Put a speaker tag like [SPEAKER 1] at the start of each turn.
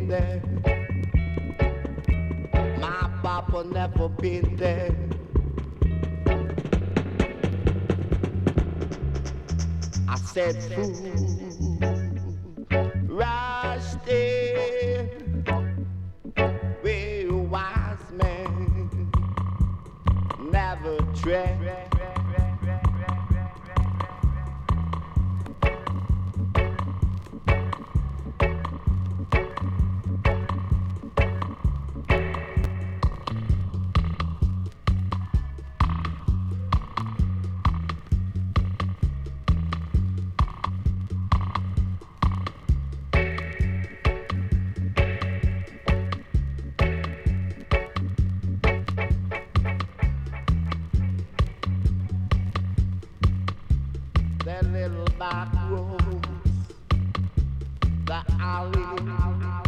[SPEAKER 1] been there. My papa never been there. I said fool, rush there, where a wise man never tread. That little back roads, the alley